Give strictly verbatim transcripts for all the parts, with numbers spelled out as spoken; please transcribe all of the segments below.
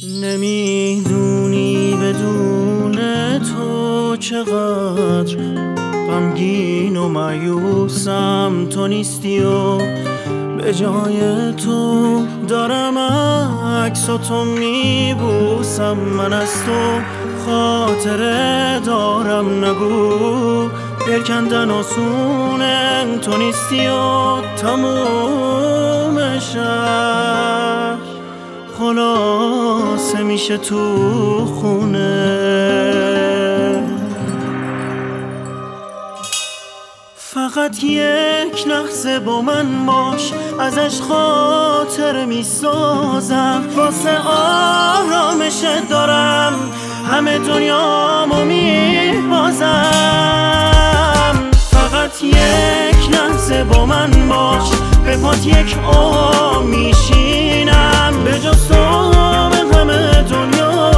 نمیدونی بدون تو چقدر غمگین و مایوسم، تو نیستی و به جای تو دارم عکس و تو میبوسم. من از تو خاطره دارم، نگو دل کندن آسونه، تو نیستی و تموم شهر خلاصه میشه تو خونه. فقط یک لحظه با من باش، ازش خاطر میسازم، واسه آرامشت دارم همه دنیامو میبازم. فقط یک لحظه با من باش، به پات یک عمر میشینم، به جز تو به همه دنیا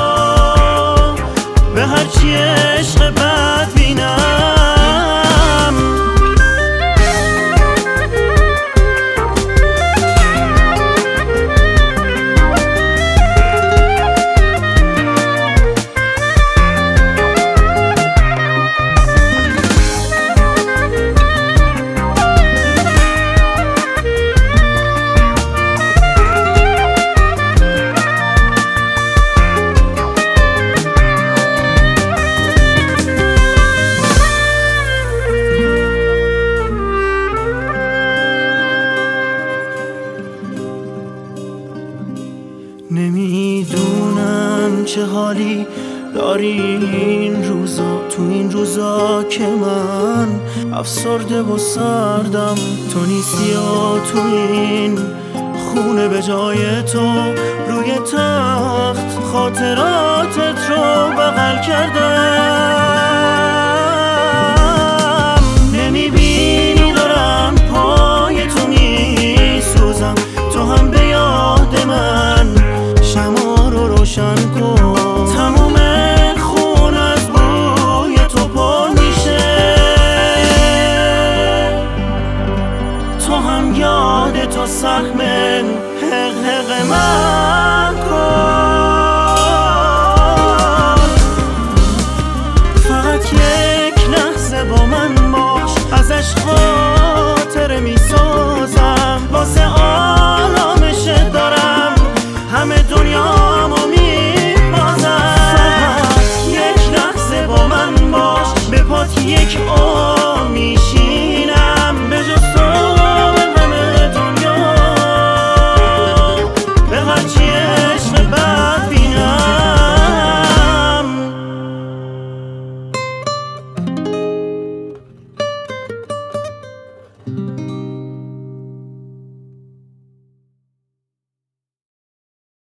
به هرچی عشق بد بینم. نمیدونم چه حالی داری این روزا، تو این روزا که من افسرده و سردم، تو نیستی و تو این خونه به جای تو روی تخت خاطراتت رو بغل کردم.